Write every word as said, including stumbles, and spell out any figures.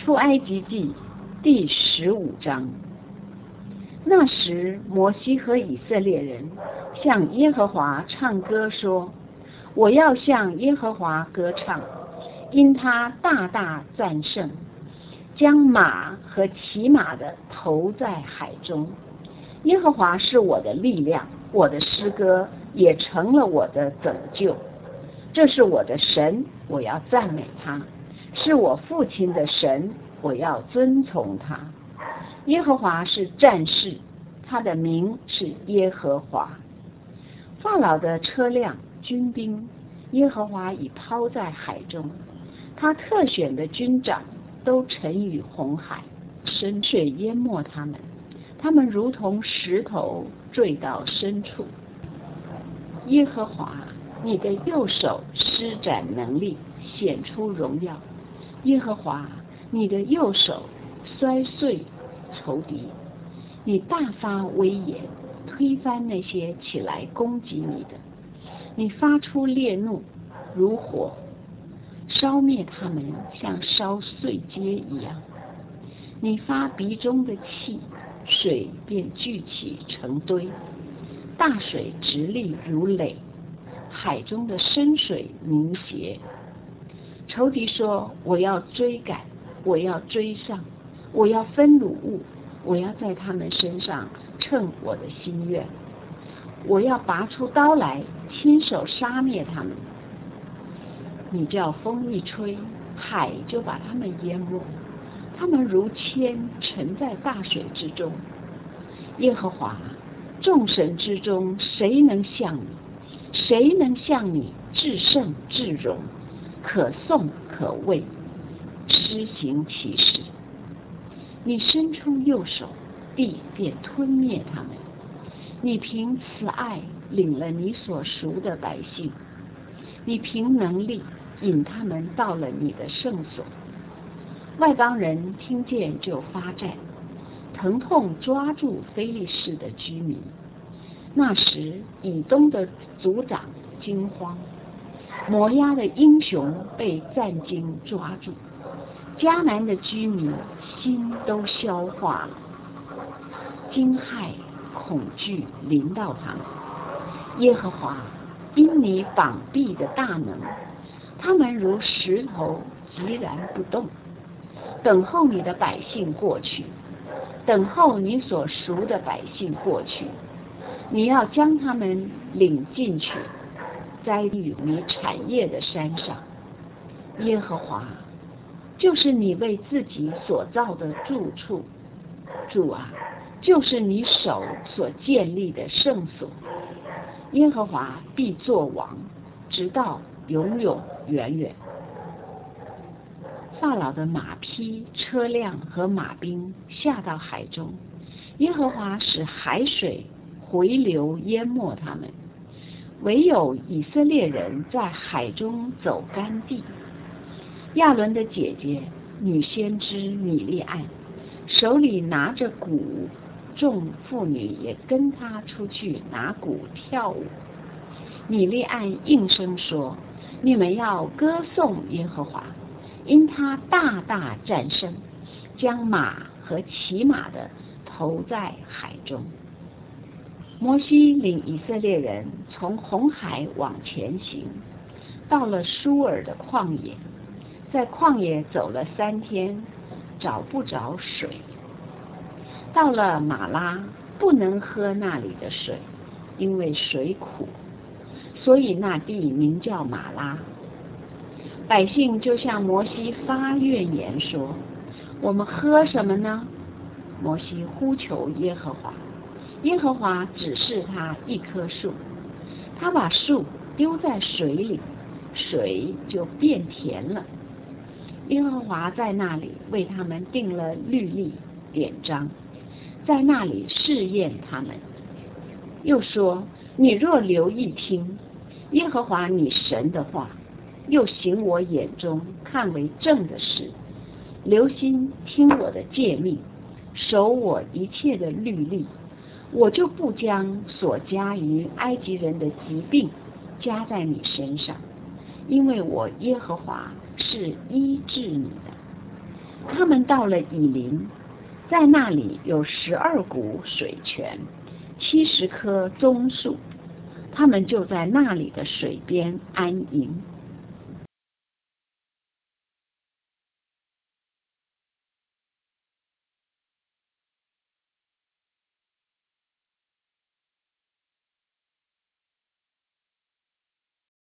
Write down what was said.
出埃及记第十五章。那时，摩西和以色列人向耶和华唱歌说：我要向耶和华歌唱，因他大大战胜，将马和骑马的投在海中。耶和华是我的力量，我的诗歌也成了我的拯救。这是我的神，我要赞美他；是我父亲的神，我要遵从他。耶和华是战士，他的名是耶和华。法老的车辆、军兵，耶和华已抛在海中，他特选的军长都沉于红海，深水淹没他们，他们如同石头坠到深处。耶和华，你的右手施展能力，显出荣耀。耶和华，你的右手摔碎仇敌，你大发威严，推翻那些起来攻击你的。你发出烈怒，如火，烧灭他们，像烧碎秸一样。你发鼻中的气，水便聚起成堆，大水直立如垒，海中的深水凝结。仇敌说：我要追赶，我要追上，我要分掳物，我要在他们身上称我的心愿，我要拔出刀来，亲手杀灭他们。你叫风一吹，海就把他们淹没，他们如铅沉在大水之中。耶和华，众神之中谁能像你？谁能像你至圣至荣，可颂可畏，施行奇事？你伸出右手，地便吞灭他们。你凭慈爱领了你所赎的百姓，你凭能力引他们到了你的圣所。外邦人听见就发战，疼痛抓住非利士的居民。那时，以东的族长惊慌，摩押的英雄被战惊抓住，迦南的居民心都消化了，惊骇恐惧临到他们。耶和华，因你膀臂的大能，他们如石头寂然不动，等候你的百姓过去，等候你所赎的百姓过去。你要将他们领进去，栽于你产业的山上。耶和华，就是你为自己所造的住处。主啊，就是你手所建立的圣所。耶和华必作王，直到永永远远。法老的马匹、车辆和马兵下到海中，耶和华使海水回流淹没他们，唯有以色列人在海中走干地。亚伦的姐姐女先知米利暗手里拿着鼓，众妇女也跟她出去拿鼓跳舞。米利暗应声说：你们要歌颂耶和华，因他大大战胜，将马和骑马的投在海中。摩西领以色列人从红海往前行，到了舒尔的旷野，在旷野走了三天，找不着水。到了马拉，不能喝那里的水，因为水苦，所以那地名叫马拉。百姓就向摩西发怨言说：我们喝什么呢？摩西呼求耶和华，耶和华指示他一棵树，他把树丢在水里，水就变甜了。耶和华在那里为他们定了律例典章，在那里试验他们。又说：你若留意听耶和华你神的话，又行我眼中看为正的事，留心听我的诫命，守我一切的律例，我就不将所加于埃及人的疾病加在你身上，因为我耶和华是医治你的。 他们到了以琳，在那里有十二股水泉，七十棵棕树，他们就在那里的水边安营。